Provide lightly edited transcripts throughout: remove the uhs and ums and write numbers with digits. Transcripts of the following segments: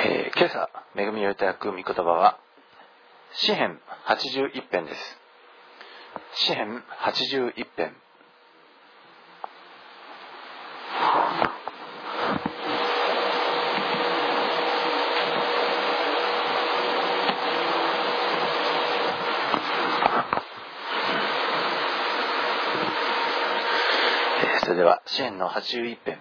今朝恵みをいただく御言葉は詩編81編です。詩編81編。それでは詩編の81編。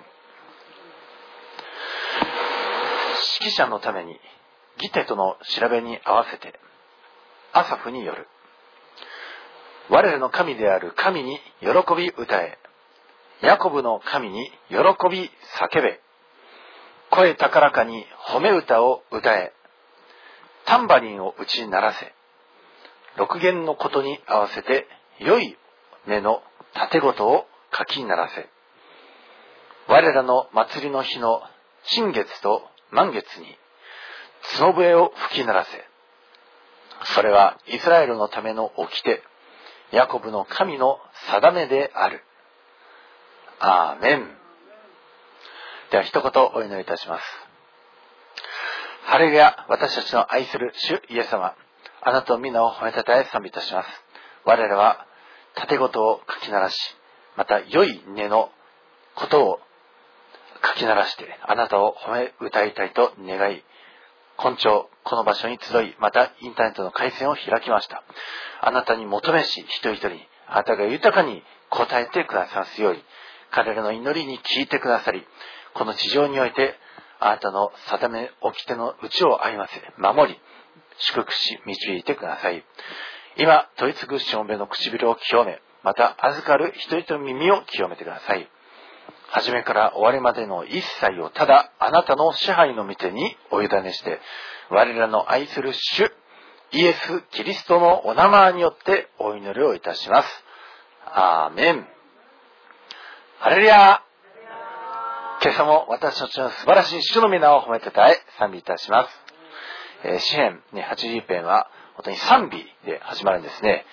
指揮者のためにギテとの調べに合わせてアサフによる。我らの神である神に喜び歌え、ヤコブの神に喜び叫べ、声高らかに褒め歌を歌え、タンバリンを打ち鳴らせ、六弦のことに合わせて良い音の盾事を書き鳴らせ、我らの祭りの日の新月と満月に角笛を吹き鳴らせ、それはイスラエルのための掟、ヤコブの神の定めである。アーメン。では一言お祈りいたします。ハレルヤ、私たちの愛する主イエス様、あなたの皆を褒めたたえ賛美いたします。我らは盾事を書き鳴らし、また良い音のことを書き鳴らしてあなたを褒め歌いたいと願い、今朝この場所に集い、またインターネットの回線を開きました。あなたに求めし一人一人にあなたが豊かに応えてくださすように、彼らの祈りに聞いてくださり、この地上においてあなたの定め掟のうちを歩ませ守り祝福し導いてください。今問い継ぐしもべの唇を清め、また預かる人々の耳を清めてください。初めから終わりまでの一切をただあなたの支配の御手にお委ねして、我らの愛する主イエス・キリストのお名前によってお祈りをいたします。アーメン。ハレルヤ。今朝も私たちの素晴らしい主の皆を褒めてたえ賛美いたします。詩編81編は本当に賛美で始まるんですね。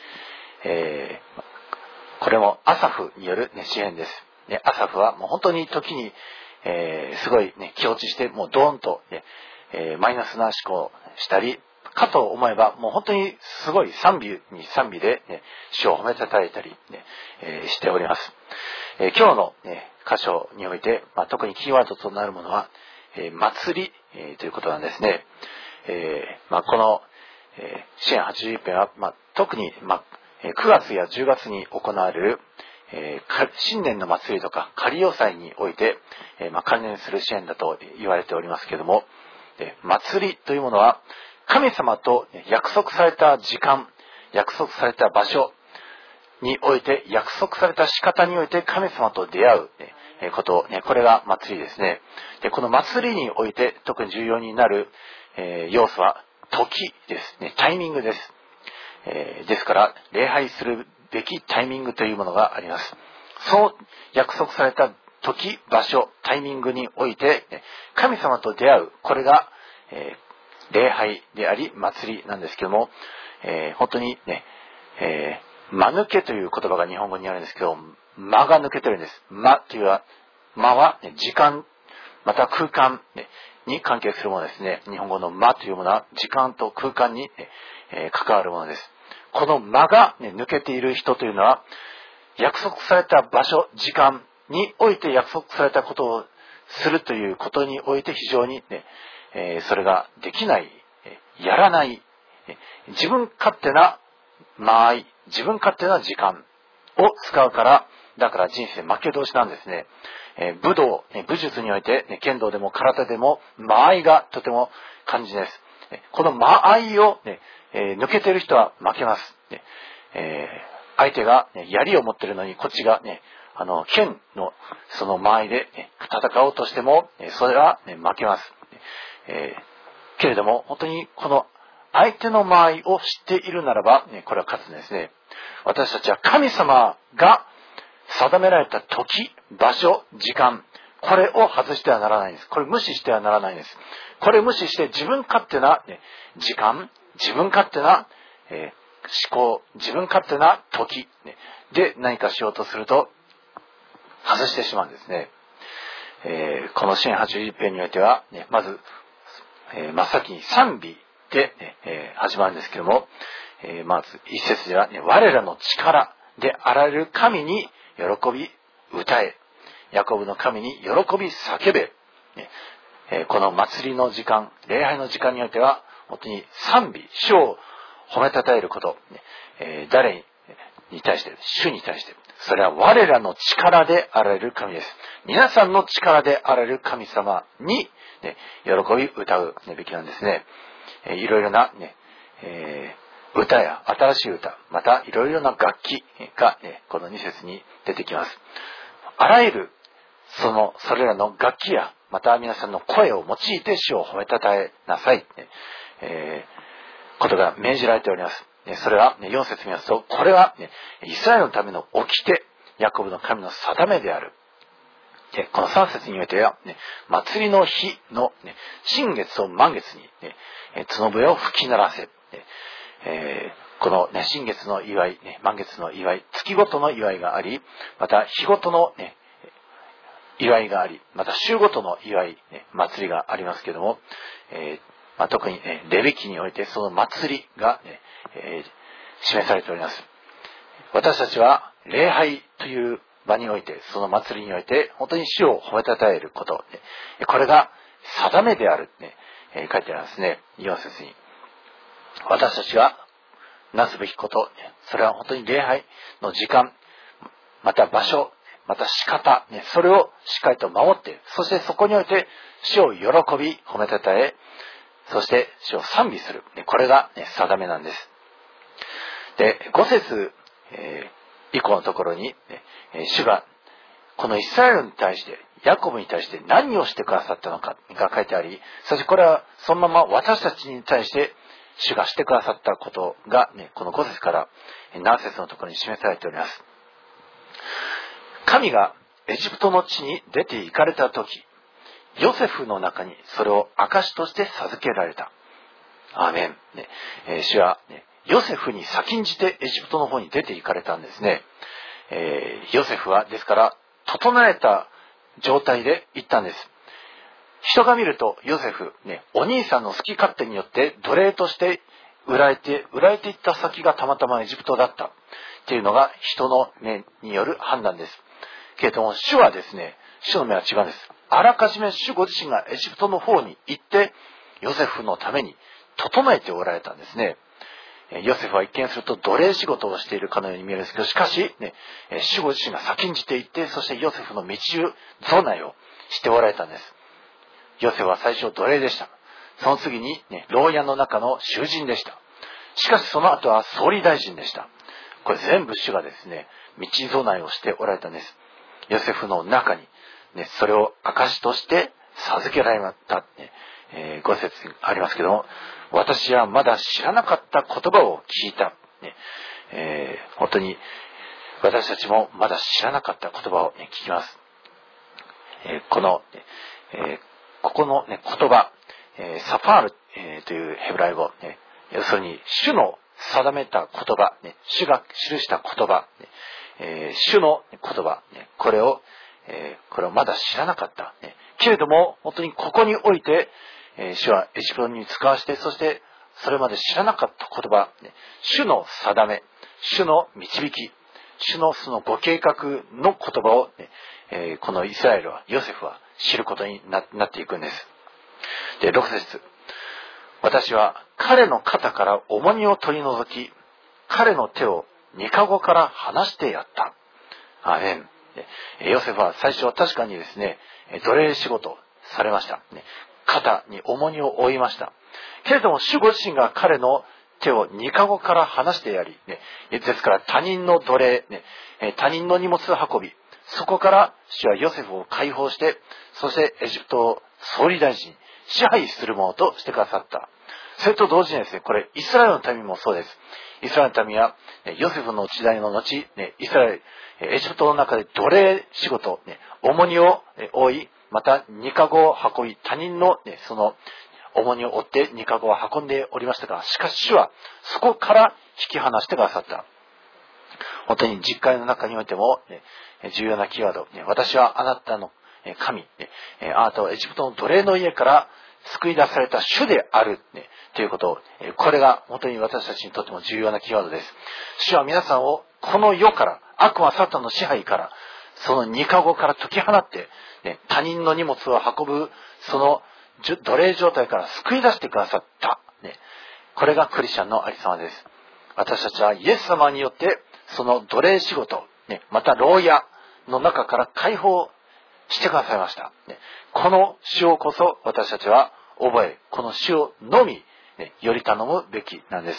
これもアサフによる、詩編です。アサフはもう本当に時に、すごい、気落ちしてもうドーンと、マイナスな思考したりかと思えば、もう本当にすごい賛美に賛美で、主を褒めたたえたり、しております。今日の、箇所において、特にキーワードとなるものは、祭り、ということなんですね。この、詩編81編は、特に、9月や10月に行われる新年の祭りとか仮要祭において、関連する詩編だと言われておりますけれども、祭りというものは神様と約束された時間、約束された場所において、約束された仕方において神様と出会うこと、これが祭りですね。で、この祭りにおいて特に重要になる要素は時ですね。タイミングです。ですから礼拝するべきタイミングというものがあります。そう約束された時、場所、タイミングにおいて神様と出会う、これが、礼拝であり祭りなんですけども、本当にね、間抜けという言葉が日本語にあるんですけど、間が抜けてるんです。間というのは、間は時間また空間に関係するものですね。日本語の間というものは時間と空間に関わるものです。この間が抜けている人というのは、約束された場所、時間において約束されたことをするということにおいて非常にそれができない、やらない、自分勝手な間合い、自分勝手な時間を使うから、だから人生負け通しなんですね。武道、武術において、剣道でも空手でも間合いがとても肝心です。この間合いを、抜けている人は負けます。相手が、槍を持っているのにこっちが、剣のその間合いで、戦おうとしても、それは、負けます。けれども本当にこの相手の間合いを知っているならば、これは勝つんですね。私たちは神様が定められた時、場所、時間、これを外してはならないんです。これ無視してはならないんです。これ無視して自分勝手な時間、自分勝手な思考、自分勝手な時で何かしようとすると外してしまうんですね。この詩編81編においては、まず真っ先に賛美で、始まるんですけども、まず一節では、我らの力であられる神に喜び歌え、ヤコブの神に喜び叫べ。この祭りの時間、礼拝の時間においては、本当に賛美、主を褒めたたえること、誰に対して、主に対して、それは我らの力であられる神です。皆さんの力であられる神様に、喜び歌うべきなんですね。いろいろな、歌や新しい歌、またいろいろな楽器が、この2節に出てきます。あらゆるそれらの楽器や、また皆さんの声を用いて主を褒めたたえなさい、ことが命じられております。それは、4節見ますと、これは、イスラエルのための掟、ヤコブの神の定めである。この3節においては、祭りの日の、新月と満月に、角笛を吹き鳴らせ。この、新月の祝い、満月の祝い、月ごとの祝いがあり、また日ごとの、祝いがあり、また週ごとの祝い、祭りがありますけれども、特に、レビ記においてその祭りが、示されております。私たちは礼拝という場において、その祭りにおいて本当に主を褒めたたえること、これが定めである、書いてありますね。4節に。私たちがなすべきこと、それは本当に礼拝の時間、また場所、また仕方、それをしっかりと守って、そしてそこにおいて主を喜び褒めたたえ、そして主を賛美する。これが、定めなんです。で、5節、以降のところに、主がこのイスラエルに対して、ヤコブに対して何をしてくださったのかが書いてあり、そしてこれはそのまま私たちに対して主がしてくださったことが、この5節から7節のところに示されております。神がエジプトの地に出て行かれたとき、ヨセフの中にそれを証として授けられた。アーメン。主は、ヨセフに先んじてエジプトの方に出て行かれたんですね。ヨセフはですから整えた状態で行ったんです。人が見るとヨセフ、お兄さんの好き勝手によって奴隷として売られていった先がたまたまエジプトだったっていうのが人の目による判断です。けれども主はですね、主の目は違うんです。あらかじめ主ご自身がエジプトの方に行ってヨセフのために整えておられたんですね。ヨセフは一見すると奴隷仕事をしているかのように見えるんですけど、しかし、主ご自身が先んじていって、そしてヨセフの道備えをしておられたんです。ヨセフは最初奴隷でした。その次に、牢屋の中の囚人でした。しかしその後は総理大臣でした。これ全部主がですね、道備えをしておられたんです。ヨセフの中に、それを証として授けられた、5節ありますけども、私はまだ知らなかった言葉を聞いた。本当に私たちもまだ知らなかった言葉を、聞きます。ここの、言葉、サファール、というヘブライ語、要するに主の定めた言葉、主が記した言葉、主の言葉、これをまだ知らなかった。けれども本当にここにおいて、主はエジプトに使わして、そしてそれまで知らなかった言葉、主の定め、主の導き、主のそのご計画の言葉を、このイスラエルは、ヨセフは知ることになっていくんです。で、6節。私は彼の肩から重荷を取り除き、彼の手を御籠から離してやった。アーメン。ヨセフは最初は確かにですね、奴隷仕事されました。肩に重荷を負いました。けれども主ご自身が彼の手を御籠から離してやり、ですから他人の奴隷、他人の荷物運び、そこから主はヨセフを解放して、そしてエジプトを総理大臣、支配するものとしてくださった。それと同時にですね、これイスラエルの民もそうです。イスラエルの民はヨセフの時代の後、イスラエル、エジプトの中で奴隷仕事、重荷を負い、また荷籠を運び、他人の、その重荷を負って荷籠を運んでおりましたが、しかし主はそこから引き離してくださった。本当に実会の中においても、重要なキーワード、私はあなたの神、あなたをエジプトの奴隷の家から救い出された主である、ということ、これが本当に私たちにとっても重要なキーワードです。主は皆さんをこの世から、悪魔サタンの支配から、その二かごから解き放って、他人の荷物を運ぶ、その奴隷状態から救い出してくださった。これがクリスチャンのありさまです。私たちはイエス様によって、その奴隷仕事、また牢屋の中から解放してくださいました。この主をこそ私たちは覚え、この主をのみ、より頼むべきなんです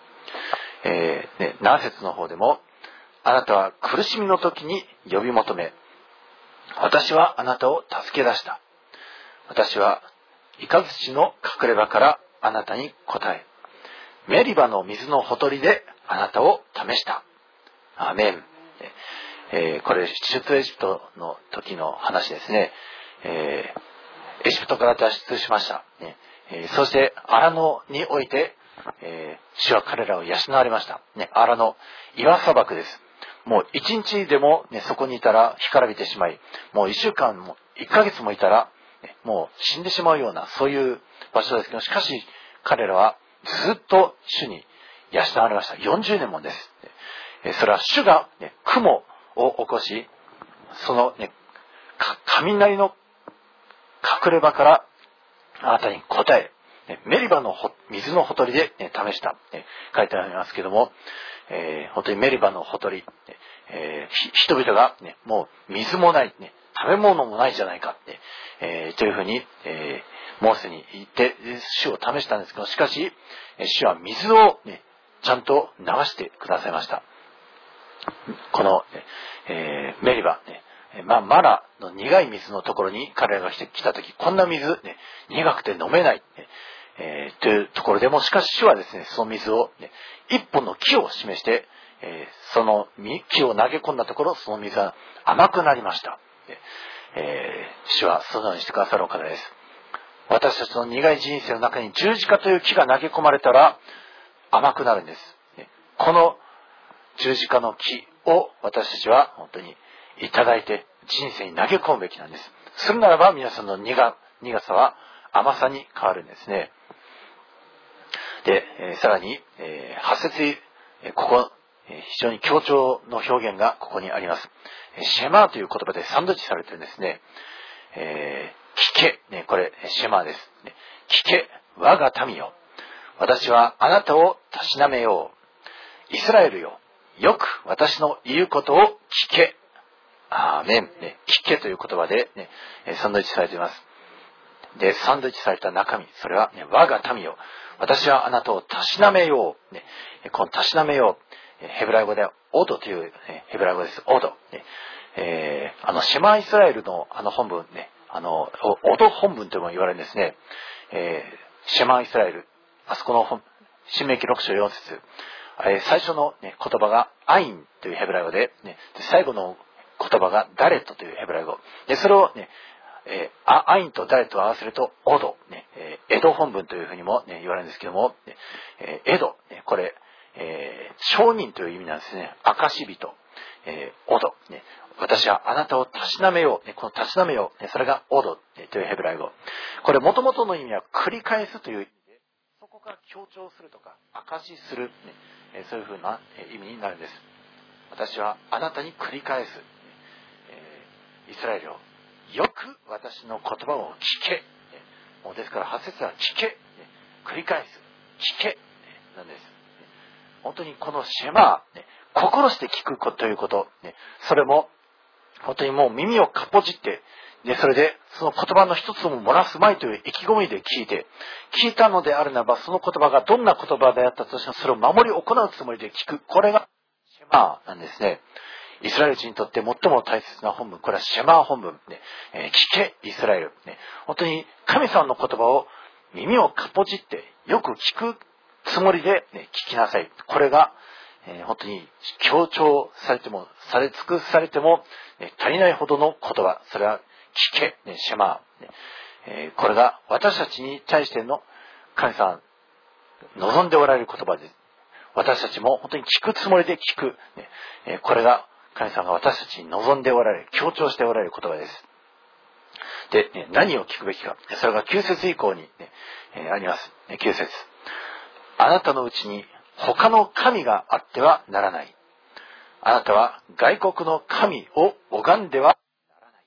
。7節の方でも、あなたは苦しみの時に呼び求め、私はあなたを助け出した。私は雷の隠れ場からあなたに答え、メリバの水のほとりであなたを試した。アーメン。これ出エジプトの時の話ですね。エジプトから脱出しました。そして荒野において、主は彼らを養われました。荒野、岩砂漠です。もう一日でも、そこにいたら干からびてしまい、もう一週間も一ヶ月もいたら、もう死んでしまうような、そういう場所ですけど、しかし彼らはずっと主に養われました。40年もです。それは主が、雲を起こし、その、雷の隠れ場からあなたに答え、メリバの水のほとりで、試した、書いてありますけども、本当にメリバのほとり、人々が、もう水もない、食べ物もないじゃないか、というふうに、モーセに言って主を試したんですけど、しかし主は水を、ちゃんと流してくださいました。この、メリバ、マラの苦い水のところに彼らが来たとき、こんな水、苦くて飲めない、というところでも、しかし主はですね、その水を、一本の木を示して、その木を投げ込んだところ、その水は甘くなりました。主はそのようにしてくださるお方です。私たちの苦い人生の中に十字架という木が投げ込まれたら甘くなるんです。この十字架の木を私たちは本当にいただいて人生に投げ込むべきなんです。するならば皆さんの苦さは甘さに変わるんですね。で、さらに、8節、ここ、非常に強調の表現がここにあります。シェマーという言葉でサンドイッチされてるんですね。聞け、これシェマーです。聞け、我が民よ。私はあなたをたしなめよう。イスラエルよ。よく私の言うことを聞け。アーメン。聞けという言葉で、サンドイッチされています。で、サンドイッチされた中身、それは、我が民よ。私はあなたをたしなめよう。このたしなめよう。ヘブライ語ではオドというヘブライ語です。オド。シェマイスラエルの本文オド本文とも言われるんですね。シェマイスラエル。あそこの申命記6章4節。最初の、言葉がアインというヘブライ語で、最後の言葉がダレットというヘブライ語。で、それをアインとダレットを合わせるとオド、エド本文というふうにも、言われるんですけども、エド、これ、証人という意味なんですね。証人、オド、私はあなたをたしなめよう、このたしなめよう、それがオドというヘブライ語。これ元々の意味は繰り返すという意味で、そこから強調するとか証しする、そういうふうな意味になるんです。私はあなたに繰り返す、イスラエルをよく私の言葉を聞け。もうですから8節は聞け。繰り返す。聞け。なんです。本当にこのシェマー、心して聞くということ、それも本当にもう耳をかっぽじって、それでその言葉の一つも漏らすまいという意気込みで聞いたのであるならば、その言葉がどんな言葉であったとしてもそれを守り行うつもりで聞く。これがシェマーなんですね。イスラエル人にとって最も大切な本文、これはシェマー本文、聞けイスラエル、本当に神様の言葉を耳をかっぽじってよく聞くつもりで、聞きなさい。これが、本当に強調されてもされ尽くされても、足りないほどの言葉、それは聞け、シェマー、これが私たちに対しての神様望んでおられる言葉です。私たちも本当に聞くつもりで聞く、これが神様が私たちに望んでおられる、強調しておられる言葉です。 で、何を聞くべきか。それが9節以降に、あります。9節。あなたのうちに他の神があってはならない。あなたは外国の神を拝んではならない。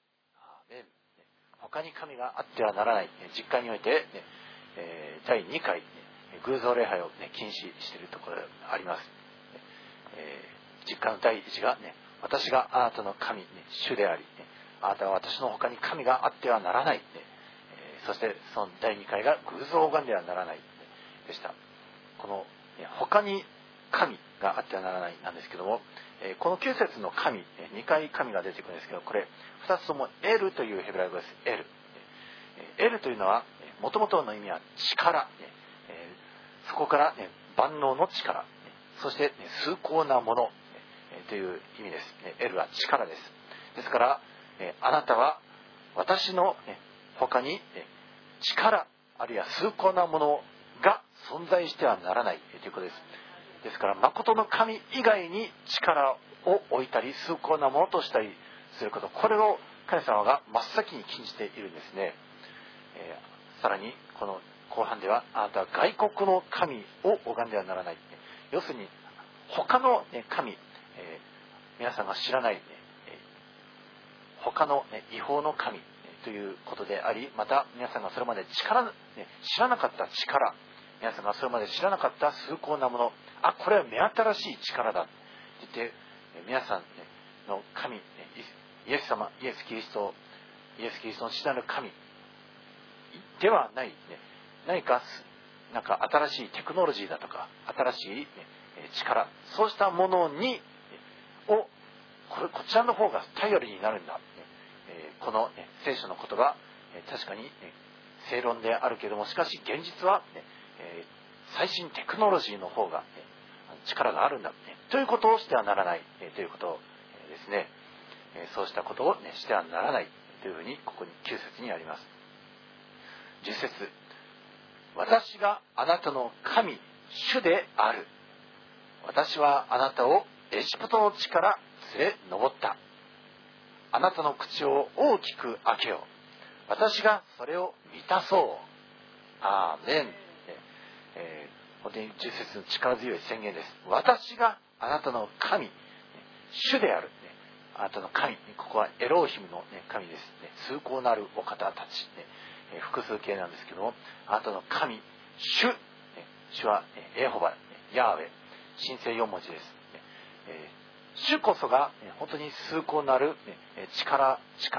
他に神があってはならない。実会において、第2回、偶像礼拝を、禁止しているところがあります。実会の第1が、私があなたの神、主であり、あなたは私の他に神があってはならない。そしてその第2回が偶像を拝んではならないでした。この他に神があってはならないなんですけども、この9節の神、2回神が出てくるんですけど、これ2つともエルというヘブライ語です。エル。エルというのは元々の意味は力、そこから、万能の力、そして、崇高なもの、という意味です。エルは力です。ですから、あなたは私の、他に、力あるいは崇高なものが存在してはならないということです。ですから誠の神以外に力を置いたり崇高なものとしたりすること、これを神様が真っ先に禁じているんですね。さらにこの後半では、あなたは外国の神を拝んではならない。要するに他の神、皆さんが知らない、他の違法の神ということであり、また皆さんがそれまで知らなかった力、皆さんがそれまで知らなかった崇高なもの、これは目新しい力だと言って、皆さんの神、イエス様、イエス・キリストの父なる神ではない、何かなんか新しいテクノロジーだとか新しい、力、そうしたものにこちらの方が頼りになるんだ。この、聖書の言葉、確かに、正論であるけれども、しかし現実は、最新テクノロジーの方が、力があるんだ、ということをしてはならない、ということですね。そうしたことを、してはならないというふうにここに9節にあります。10節。私があなたの神主である。私はあなたをエジプトの地から連れ上った。あなたの口を大きく開けよう。私がそれを満たそう。アーメン。本当に10節の力強い宣言です。私があなたの神、主である。あなたの神、ここはエローヒムの神です。崇高なるお方たち。複数形なんですけども、あなたの神、主はエホバ、ヤーウェ、神聖4文字です。主こそが本当に崇高なる力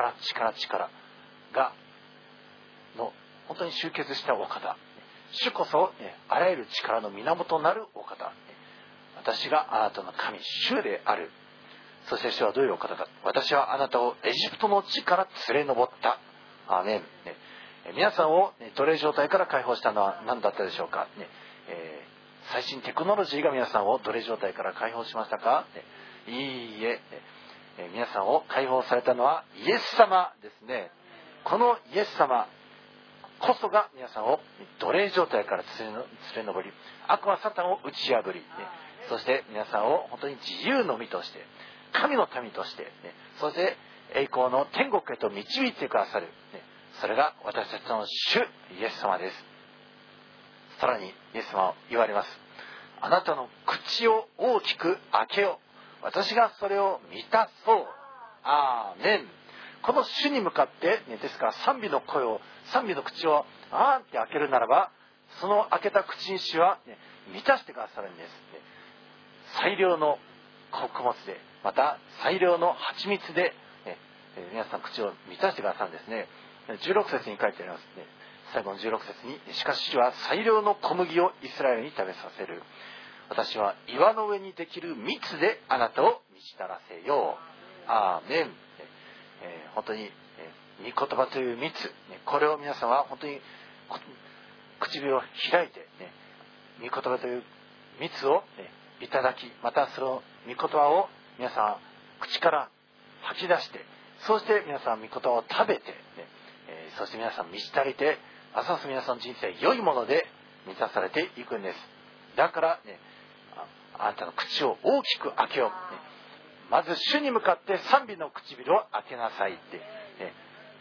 がの本当に集結したお方。主こそあらゆる力の源なるお方。私があなたの神、主である。そして主はどういうお方か。私はあなたをエジプトの地から連れ上った。アーメン。皆さんを奴隷状態から解放したのは何だったでしょうか。最新テクノロジーが皆さんを奴隷状態から解放しましたか。いいえ、皆さんを解放されたのはイエス様ですね。このイエス様こそが皆さんを奴隷状態から連れ上り、悪魔サタンを打ち破り、そして皆さんを本当に自由の身として、神の民として、そして栄光の天国へと導いてくださる、それが私たちの主イエス様です。さらにイエス様は言われます。あなたの口を大きく開けよう。私がそれを満たそう。アーメン。この主に向かって、ですから賛美の口をあーって開けるならば、その開けた口に主は、満たしてくださるんです。最良の穀物で、また最良の蜂蜜で、皆さん口を満たしてくださるんですね。16節に書いてありますね。最後の16節に、しかし主は最良の小麦をイスラエルに食べさせる。私は岩の上にできる蜜であなたを満ちたらせよう。アーメン。本当に、御言葉という蜜、これを皆さんは本当に唇を開いて、御言葉という蜜をいただき、またその御言葉を皆さん口から吐き出して、そして皆さん御言葉を食べて、そして皆さん満ち足りて、ますます皆さんの人生良いもので満たされていくんです。だからね、あなたの口を大きく開けよう。まず主に向かって賛美の唇を開けなさいって。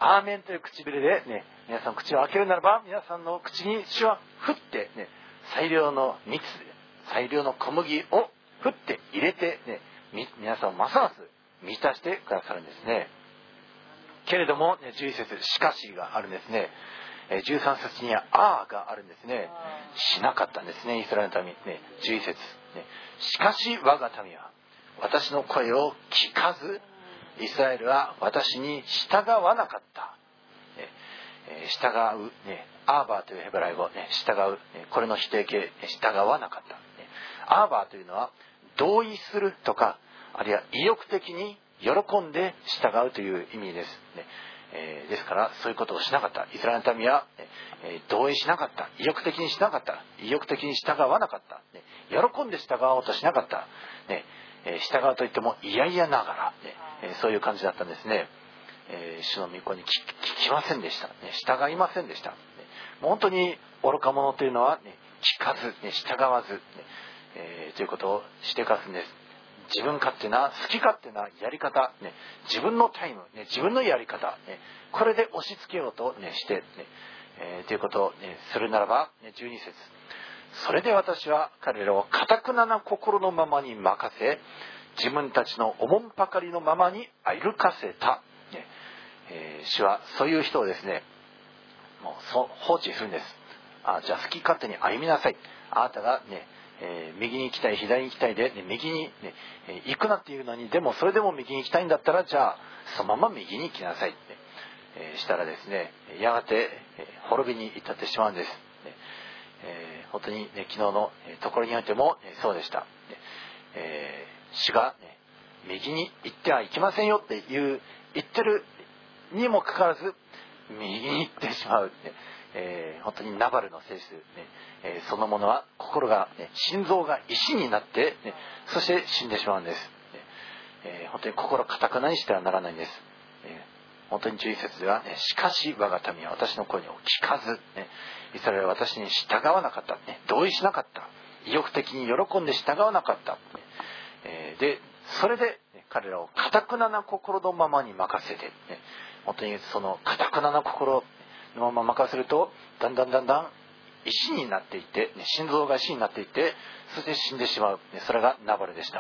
アーメンという唇でね、皆さん口を開けるならば、皆さんの口に主は振ってね、最良の蜜、最良の小麦を振って入れてね、皆さんをますます満たしてくださるんですね。けれども、ね、11節しかしがあるんですね。13節にはあーがあるんですね。しなかったんですね、イスラエルの民。ね、11節、ね、しかし我が民は私の声を聞かず、イスラエルは私に従わなかった。従う、ね、アーバーというヘブライ語、ね、従う、ね、これの否定形、従わなかった。ね、アーバーというのは同意するとか、あるいは意欲的に喜んで従うという意味です、ね。ですからそういうことをしなかった。イスラエルの民は、同意しなかった。意欲的にしなかった。意欲的に従わなかった。ね、喜んで従おうとしなかった。ね、従うといっても嫌々ながら、ね、そういう感じだったんですね。主の御子に聞きませんでした、ね、従いませんでした、ね、本当に愚か者というのは、ね、聞かず、ね、従わず、ねということをしてかすんです。自分勝手な好き勝手なやり方、ね、自分のタイム、ね、自分のやり方、ね、これで押し付けようと、ね、して、ねということを、ね、するならば、ね、12節それで私は彼らを堅くなな心のままに任せ、自分たちのおもんぱかりのままに歩かせた、ね主はそういう人をですね、もう放置するんです。じゃあ好き勝手に歩みなさい。あなたがね、右に行きたい左に行きたいで、ね、右に、ね、行くなっていうのに、でもそれでも右に行きたいんだったら、じゃあそのまま右に行きなさい、ねしたらですね、やがて、滅びに至ってしまうんです、ね本当に、ね、昨日のところにおいても、そうでした、ね主が、ね、右に行ってはいけませんよって言ってるにもかかわらず右に行ってしまう、ね本当にナバルの性質、ねそのものは心が、ね、心臓が石になって、ね、そして死んでしまうんです、本当に心堅くなにしてはならないんです、本当に11節では、ね、しかし我が民は私の声を聞かず、ね、イスラエルは私に従わなかった、ね、同意しなかった、意欲的に喜んで従わなかった、でそれで、ね、彼らを堅くなな心のままに任せて、ね、本当にその堅くなな心のまま任せるとだんだん石になっていって、ね、心臓が石になっていって、そして死んでしまう、ね、それがナバルでした、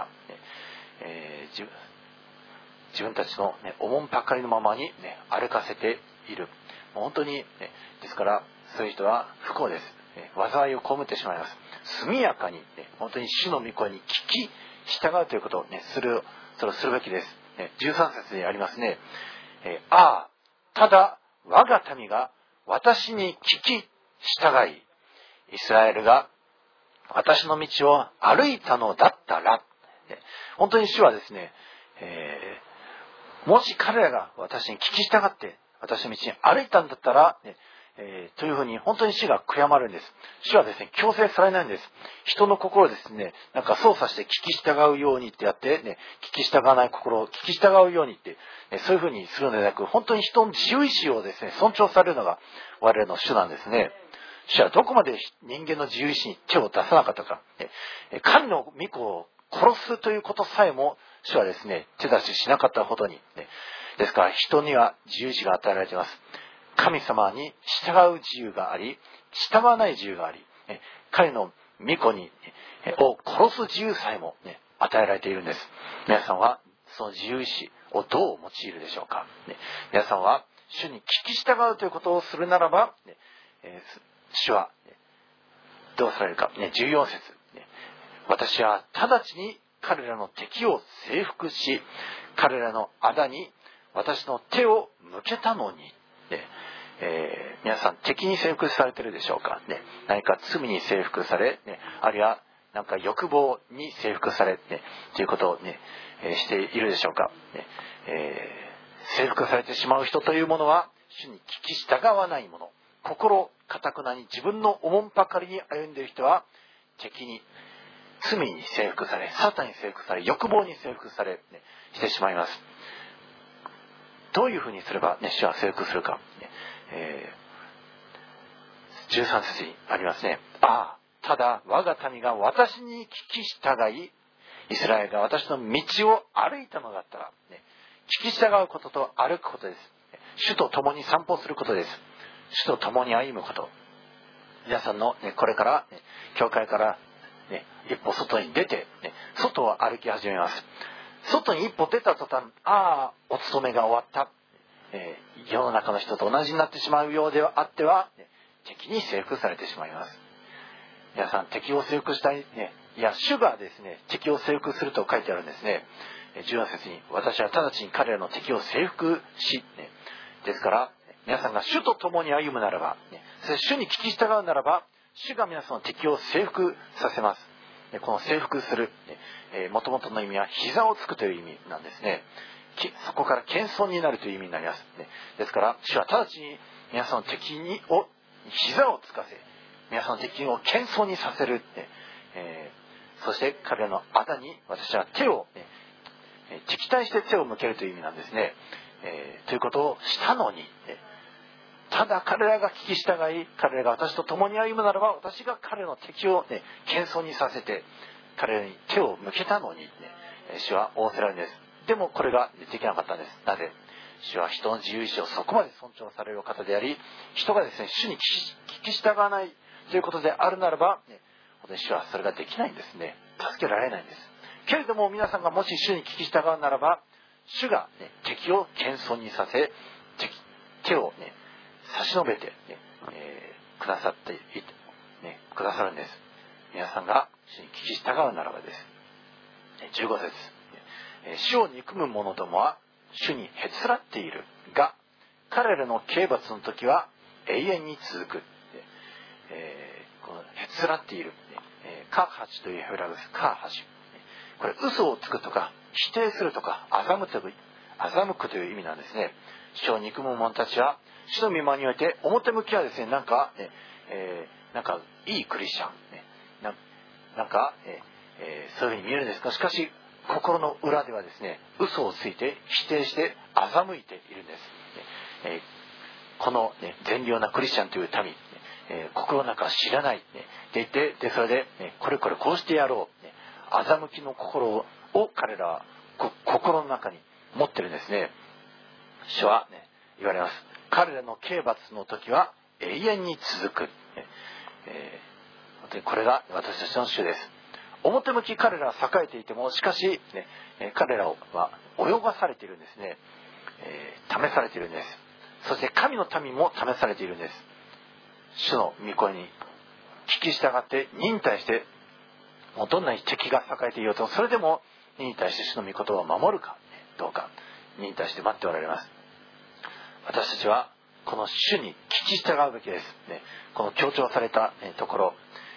自分たちの、ね、おもんぱかりのままに、ね、歩かせている。本当に、ね、ですからそういう人は不幸です、災いを被ってしまいます。速やかに、ね、本当に主の御声に聞き従うということを、ね、それをするべきです、13節にありますね、ただ我が民が私に聞き従い、イスラエルが私の道を歩いたのだったら、本当に主はですね、もし彼らが私に聞き従って私の道に歩いたんだったら、ねというふうに本当に主が悔やまれるんです。主はですね、強制されないんです。人の心をですね、なんか操作して聞き従うようにってやって、ね、聞き従わない心を聞き従うようにって、そういうふうにするのではなく、本当に人の自由意志をですね、尊重されるのが我々の主なんですね。主はどこまで人間の自由意志に手を出さなかったか、神の御子を殺すということさえも主はですね、手出ししなかったほどに、ですから人には自由意志が与えられています。神様に従う自由があり、従わない自由があり、彼の御子にを殺す自由さえも、与えられているんです。皆さんはその自由意志をどう用いるでしょうか。皆さんは主に聞き従うということをするならば、主はどうされるか。14節、私は直ちに彼らの敵を征服し、彼らの仇に私の手を向けたのに、皆さん敵に征服されているでしょうか、何か罪に征服され、あるいは何か欲望に征服され、ということを、しているでしょうか、征服されてしまう人というものは主に聞き従わないもの、心堅くなに自分のおもんぱかりに歩んでいる人は敵に、罪に征服され、サタンに征服され、欲望に征服され、してしまいます。どういうふうにすれば、主は征服するか、13節にありますね。ただ我が民が私に聞き従い、イスラエルが私の道を歩いたのだったら、聞き従うことと歩くことです。 主と共に散歩することです。主と共に歩むこと。皆さんの、これから、教会から、一歩外に出て、外を歩き始めます。外に一歩出た途端、お勤めが終わった。世の中の人と同じになってしまうようであっては、敵に征服されてしまいます。皆さん、敵を征服したい、主がですね、敵を征服すると書いてあるんですね。14節に、私は直ちに彼らの敵を征服し、ですから、皆さんが主と共に歩むならば、そして主に聞き従うならば、主が皆さんの敵を征服させます。この征服する、もともとの意味は膝をつくという意味なんですね。そこから謙遜になるという意味になります。ですから、主は直ちに皆さんの敵を膝をつかせ、皆さんの敵を謙遜にさせる。そして彼らの仇に私は手を、敵対して手を向けるという意味なんですね。ということをしたのに、ただ彼らが聞き従い、彼らが私と共に歩むならば、私が彼らの敵を、謙遜にさせて彼らに手を向けたのに、主は仰せられるんです。でもこれができなかったんです。なぜ？主は人の自由意志をそこまで尊重される方であり、人がですね、主に聞き従わないということであるならば、本当に主はそれができないんですね。助けられないんです。けれども皆さんがもし主に聞き従うならば、主が、敵を謙遜にさせ、手を、差し伸べて、くださって、くださるんです。皆さんが主に聞き従うならばです。15節。主を憎む者どもは主にへつらっているが、彼らの刑罰の時は永遠に続く。このへつらっている、カーハチというヘブラ語です。カーハチ。これ嘘をつくとか否定するとか欺くという意味なんですね。主を憎む者たちは主の御前において表向きはですね、なんかいいクリスチャン、そういうふうに見えるんですが、しかし心の裏ではですね、嘘をついて否定して欺いているんです。この、善良なクリスチャンという民、心の中は知らない、って言って、それで、これこうしてやろう、欺きの心を彼らは心の中に持ってるんですね。主は、言われます。彼らの刑罰の時は永遠に続く。本当にこれが私たちの主です。表向き彼らは栄えていても、しかし、彼らは泳がされているんですね。試されているんです。そして神の民も試されているんです。主の御声に聞き従って忍耐して、もうどんなに敵が栄えていようと、それでも忍耐して主の御言葉を守るかどうか、忍耐して待っておられます。私たちはこの主に聞き従うべきです。この強調されたところ、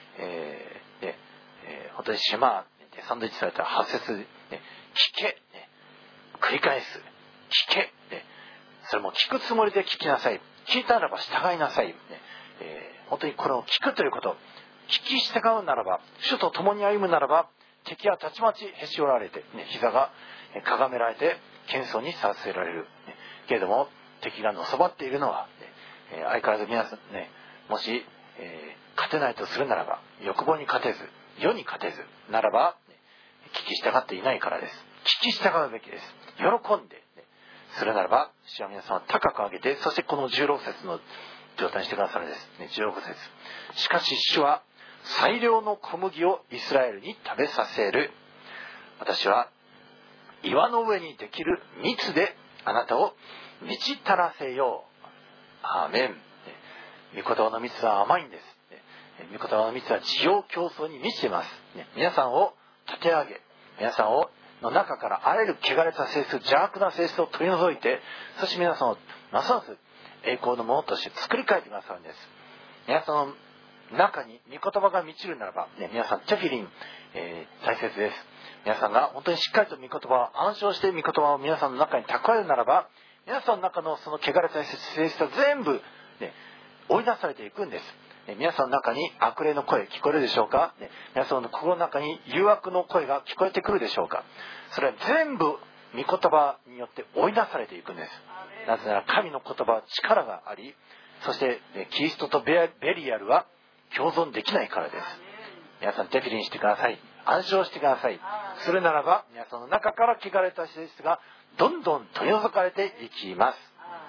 本当にシェマーサンドイッチされた8節、聞け、繰り返す、聞け、それも聞くつもりで聞きなさい。聞いたならば従いなさい。本当にこれを聞くということ、聞き従うならば、主と共に歩むならば、敵はたちまちへし折られて、膝がかがめられて謙遜にさせられる。けれども敵がのそばっているのは、相変わらず皆さんもし、勝てないとするならば、欲望に勝てず、世に勝てずならば、聞き従っていないからです。聞き従うべきです。喜んで、するならば、主は皆さんを高く上げて、そしてこの16節の状態にしてくださるんです。16節。しかし主は最良の小麦をイスラエルに食べさせる。私は岩の上にできる蜜であなたを満ち足らせよう。アーメン。御言葉の蜜は甘いんです。御言葉の蜜は滋養競争に満ちています。皆さんを立て上げ、皆さんをの中からあらゆる汚れた性質、邪悪な性質を取り除いて、そして皆さんをますます栄光のものとして作り変えてくださるんです。皆さんの中に御言葉が満ちるならば、皆さんテフィリン、大切です。皆さんが本当にしっかりと御言葉を暗唱して御言葉を皆さんの中に蓄えるならば、皆さんの中のその汚れた性質は全部、追い出されていくんです。皆さんの中に悪霊の声聞こえるでしょうか？皆さんの心の中に誘惑の声が聞こえてくるでしょうか？それは全部御言葉によって追い出されていくんです。なぜなら神の言葉は力があり、そしてキリストとベリアルは共存できないからです。皆さんテフィリンしてください。暗唱してください。するならば皆さんの中から汚れた性質がどんどん取り除かれていきます。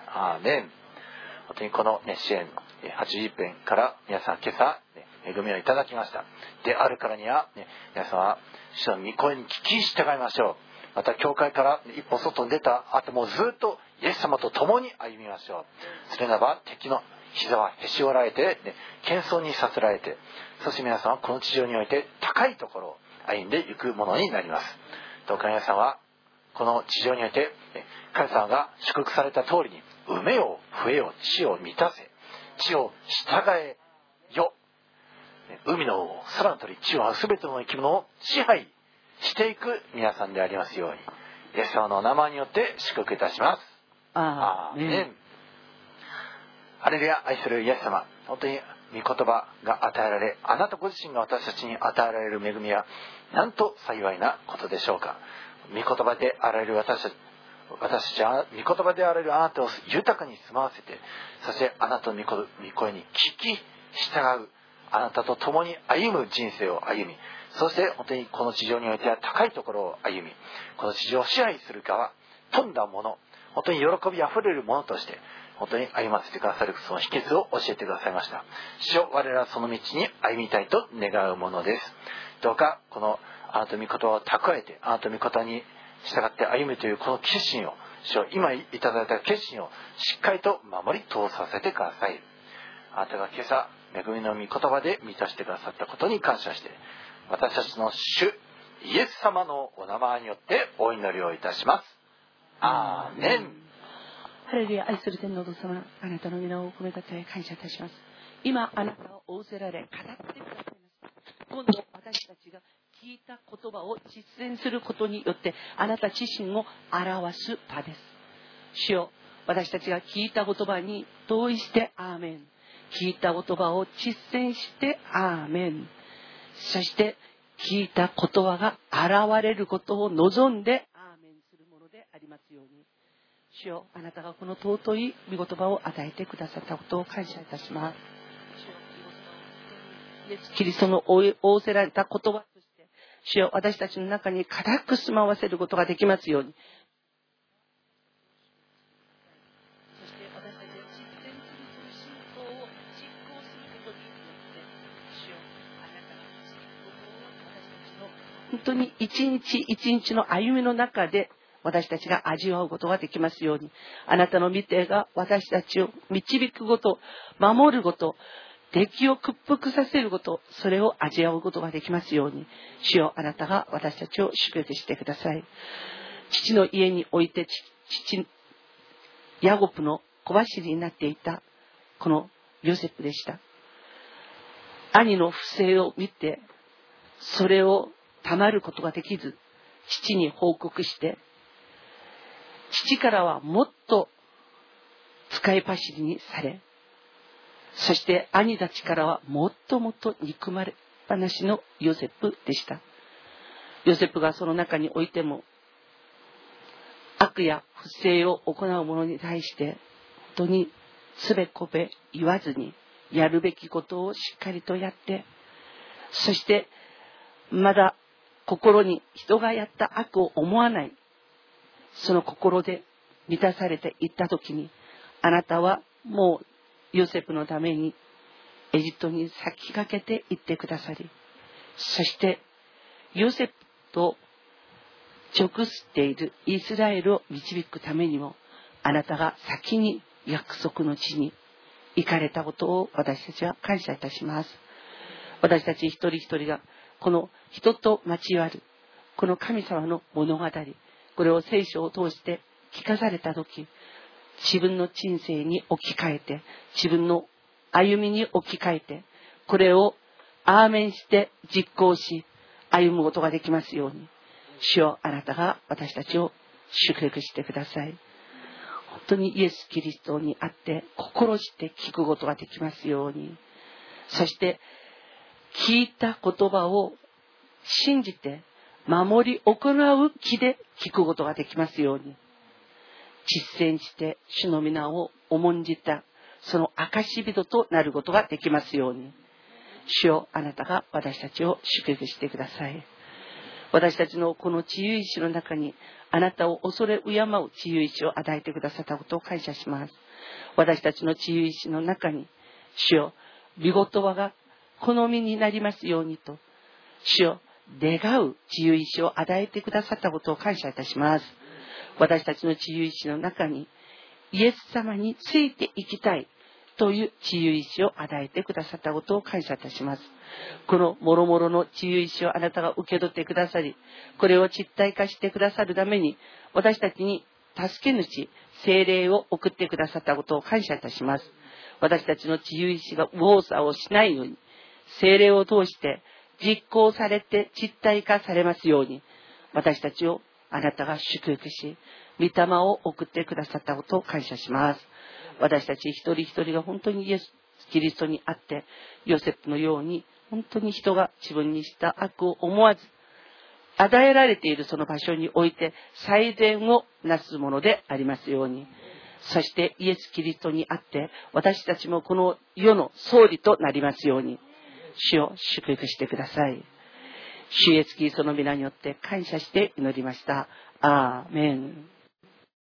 アーメン。本当にこの、支援80編から皆さん今朝、恵みをいただきました。であるからには、皆さんは主の御声に聞き従いましょう。また教会から一歩外に出た後もずっとイエス様と共に歩みましょう。それならば敵の膝はへし折られて、謙遜にさせられて、そして皆さんはこの地上において高いところを歩んでいくものになります。どうか皆さんはこの地上において神様が祝福された通りに、埋めよ増えよ地を満たせ、地を従えよ、海の王、空の鳥、地をすべての生き物を支配していく皆さんでありますように、イエス様のお名前によって祝福いたします。アーメン。ハレルヤ。愛するイエス様、本当に御言葉が与えられ、あなたご自身が私たちに与えられる恵みはなんと幸いなことでしょうか。御言葉であられる私たちは御言葉であられるあなたを豊かに住まわせて、そしてあなたの御声に聞き従う、あなたと共に歩む人生を歩み、そして本当にこの地上においては高いところを歩み、この地上を支配する側、富んだもの、本当に喜びあふれるものとして本当に歩ませてくださるその秘訣を教えてくださいました。主よ、我らはその道に歩みたいと願うものです。どうかこのあなたの御言葉を蓄えて、あなたの御言葉に従って歩むというこの決心を、主よ、今いただいた決心をしっかりと守り通させてください。あなたが今朝恵みの御言葉で満たしてくださったことに感謝して、私たちの主イエス様のお名前によってお祈りをいたします。アーメン。 ハレルヤ。愛する天皇様、あなたの皆を込めたて感謝いたします。今あなたを仰せられ語ってくださいます。今度私たちが聞いた言葉を実践することによってあなた自身を表す場です。主よ、私たちが聞いた言葉に同意してアーメン。聞いた言葉を実践してアーメン。そして聞いた言葉が現れることを望んでアーメンするものでありますように。主よ、あなたがこの尊い御言葉を与えてくださったことを感謝いたします。イエス・キリストの仰せられた言葉として、主よ、私たちの中に固く住まわせることができますように。そして私たちが実践するその信仰を実行することによって、主よ、あなたがしていくことを私たちの本当に一日一日の歩みの中で私たちが味わうことができますように、あなたの御手が私たちを導くこと、守ること、敵を屈服させること、それを味わうことができますように、主よ、あなたが私たちを祝福してください。父の家において父ヤコブの小走りになっていたこのヨセフでした。兄の不正を見て、それをたまることができず、父に報告して、父からはもっと使い走りにされ、そして兄たちからはもっともっと憎まれ話のヨセフでした。ヨセフがその中においても悪や不正を行う者に対して本当につべこべ言わずにやるべきことをしっかりとやって、そしてまだ心に人がやった悪を思わない、その心で満たされていったときに、あなたはもうヨセフのためにエジプトに先駆けて行ってくださり、そしてヨセフと属しているイスラエルを導くためにも、あなたが先に約束の地に行かれたことを私たちは感謝いたします。私たち一人一人がこの人と交わるこの神様の物語、これを聖書を通して聞かされたとき、自分の人生に置き換えて、自分の歩みに置き換えて、これをアーメンして実行し歩むことができますように、主よ、あなたが私たちを祝福してください。本当にイエス・キリストにあって心して聞くことができますように、そして聞いた言葉を信じて守り行う気で聞くことができますように、実践して主の皆を重んじたその証人となることができますように、主よ、あなたが私たちを祝福してください。 私たちのこの治癒意志の中に、あなたを恐れ敬う治癒意志を与えてくださったことを感謝します。私たちの治癒意志の中に、主よ、御言葉が好みになりますようにと、主よ、願う治癒意志を与えてくださったことを感謝いたします。私たちの治癒意志の中に、イエス様についていきたいという治癒意志を与えてくださったことを感謝いたします。この諸々の治癒意志をあなたが受け取ってくださり、これを実体化してくださるために、私たちに助け主、聖霊を送ってくださったことを感謝いたします。私たちの治癒意志が右往左往しないように、聖霊を通して実行されて実体化されますように、私たちをあなたが祝福し、御霊を送ってくださったことを感謝します。私たち一人一人が本当にイエス・キリストにあって、ヨセフのように本当に人が自分にした悪を思わず、与えられているその場所において最善をなすものでありますように。そしてイエス・キリストにあって、私たちもこの世の総理となりますように、主を祝福してください。主イエスキリストの皆によって感謝して祈りました。アーメン。